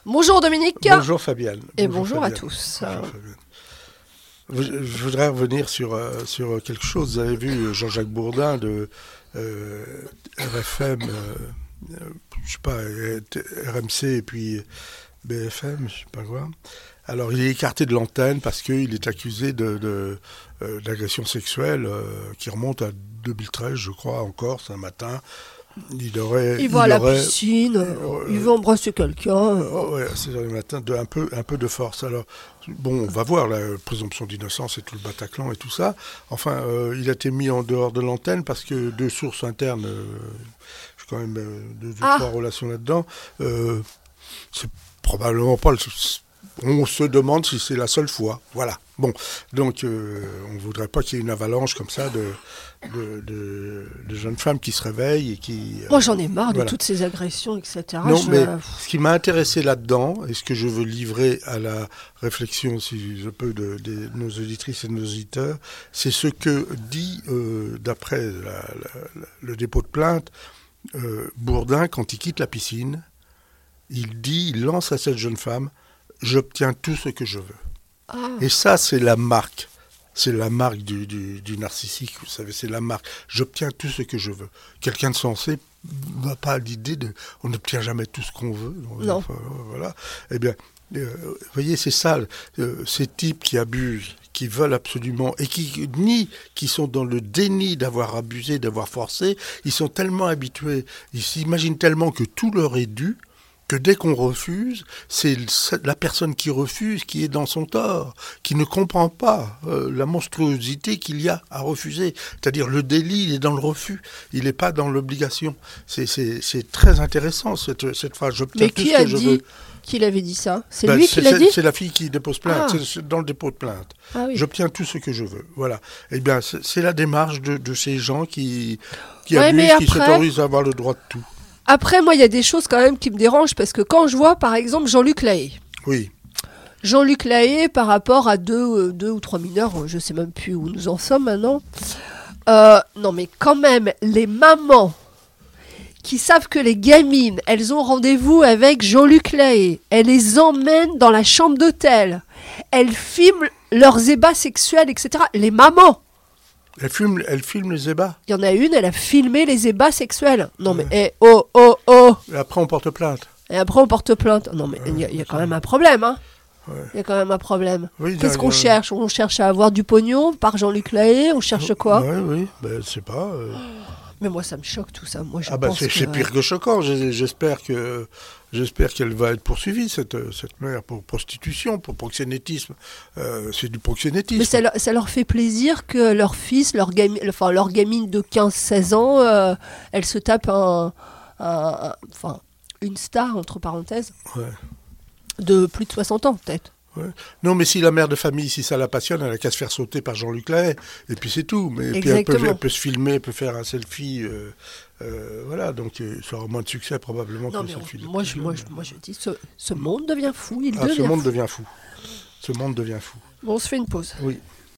Bonjour Dominique. Bonjour Fabienne. Et bonjour Fabienne. à tous. Bonjour Fabienne. Je voudrais revenir sur quelque chose. Vous avez vu Jean-Jacques Bourdin de RFM, je sais pas, RMC et puis BFM, je sais pas quoi. Alors il est écarté de l'antenne parce qu'il est accusé d'agression sexuelle qui remonte à 2013, je crois, encore, c'est un matin. Il va à la piscine, il va embrasser quelqu'un. Ouais, à 6h du matin, un peu de force. Alors, bon, on va voir la présomption d'innocence et tout le Bataclan et tout ça. Enfin, il a été mis en dehors de l'antenne parce que deux sources internes, j'ai quand même trois relations là-dedans, c'est probablement pas on se demande si c'est la seule fois. Voilà. Bon, donc on ne voudrait pas qu'il y ait une avalanche comme ça de jeunes femmes qui se réveillent et qui... Moi, j'en ai marre de toutes ces agressions, etc. Non, mais ce qui m'a intéressé là-dedans, et ce que je veux livrer à la réflexion, si je peux, de nos auditrices et de nos auditeurs, c'est ce que dit, d'après le dépôt de plainte, Bourdin, quand il quitte la piscine, il lance à cette jeune femme: j'obtiens tout ce que je veux. Et ça, c'est la marque. C'est la marque du narcissique, vous savez, c'est la marque. J'obtiens tout ce que je veux. Quelqu'un de sensé n'a pas l'idée on n'obtient jamais tout ce qu'on veut. Non. Enfin, voilà. Eh bien, vous voyez, c'est ça. Ces types qui abusent, qui veulent absolument, et qui sont dans le déni d'avoir abusé, d'avoir forcé, ils sont tellement habitués, ils s'imaginent tellement que tout leur est dû, que dès qu'on refuse, c'est la personne qui refuse qui est dans son tort, qui ne comprend pas la monstruosité qu'il y a à refuser. C'est-à-dire le délit, il est dans le refus, il n'est pas dans l'obligation. C'est très intéressant cette phrase. J'obtiens tout ce que je veux. Mais qui a dit qu'il avait dit ça? C'est lui qui l'a dit? C'est la fille qui dépose plainte, c'est dans le dépôt de plainte. Ah, oui. J'obtiens tout ce que je veux. Voilà. Eh bien, c'est la démarche de ces gens qui abusent, qui s'autorisent à avoir le droit de tout. Après, moi, il y a des choses quand même qui me dérangent, parce que quand je vois, par exemple, Jean-Luc Lahaye. Oui. Jean-Luc Lahaye, par rapport à deux ou trois mineurs, je ne sais même plus où nous en sommes maintenant. Non, mais quand même, les mamans qui savent que les gamines, elles ont rendez-vous avec Jean-Luc Lahaye, elles les emmènent dans la chambre d'hôtel, elles filment leurs ébats sexuels, etc. Les mamans. Elle filme les ébats. Il y en a une, elle a filmé les ébats sexuels. Non mais, Et après on porte plainte. Non mais, il y a quand même un problème, hein. Il y a quand même un problème. Oui, qu'est-ce qu'on cherche? On cherche à avoir du pognon par Jean-Luc Lahaye? On cherche quoi? Oui, ben je sais pas. Mais moi ça me choque tout ça. Moi, c'est pire que choquant. J'espère qu'elle va être poursuivie, cette mère, pour prostitution, pour proxénétisme. C'est du proxénétisme. Mais ça leur fait plaisir que leur fils, leur gamine de 15-16 ans, elle se tape une star, entre parenthèses, de plus de 60 ans, peut-être. Ouais. Non, mais si la mère de famille, si ça la passionne, elle a qu'à se faire sauter par Jean-Luc Lahaye, et puis c'est tout. Mais puis elle peut se filmer, elle peut faire un selfie, voilà, donc ça aura moins de succès probablement que le selfie. Moi je dis, ce monde devient fou, Ce monde devient fou. Ce monde devient fou. Bon, on se fait une pause. Oui.